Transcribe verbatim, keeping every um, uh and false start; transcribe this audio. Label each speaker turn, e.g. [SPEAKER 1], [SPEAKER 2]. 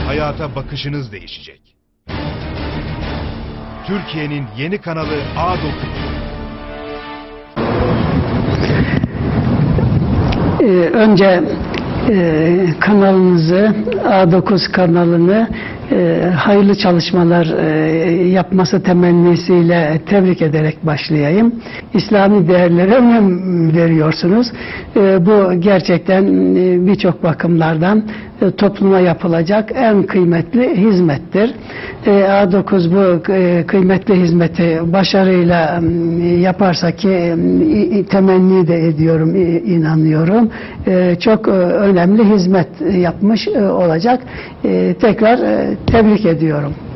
[SPEAKER 1] hayata bakışınız değişecek. Türkiye'nin yeni kanalı A dokuz.
[SPEAKER 2] Ee, önce e, kanalınızı, A dokuz kanalını e, hayırlı çalışmalar e, yapması temennisiyle tebrik ederek başlayayım. İslami değerlere önem veriyorsunuz. E, bu gerçekten e, birçok bakımlardan e, topluma yapılacak en kıymetli hizmettir. E, A dokuz bu e, kıymetli hizmeti başarıyla e, yaparsa ki e, temenni de ediyorum, e, inanıyorum. E, çok e, önemli hizmet yapmış e, olacak. E, tekrar e, tebrik ediyorum.